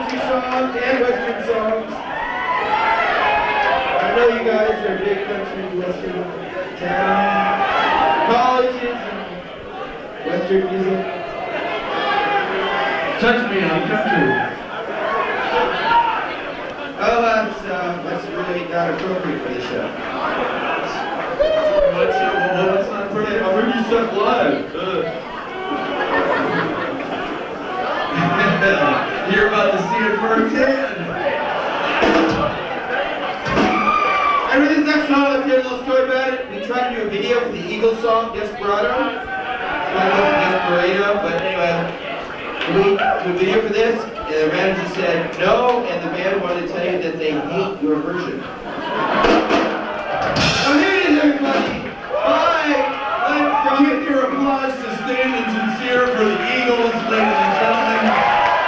country songs and western songs. I know you guys are big country western town colleges and western music. Touch me on country. Oh, that's really not appropriate for the show. What's not appropriate? I heard you suck live. You're about to see it firsthand. I read this next song, I'll tell you a little story about it. We tried to do a video for the Eagles song, Desperado. So I love Desperado, but anyway, we did a video for this, and the manager said no, and the band wanted to tell you that they hate your version.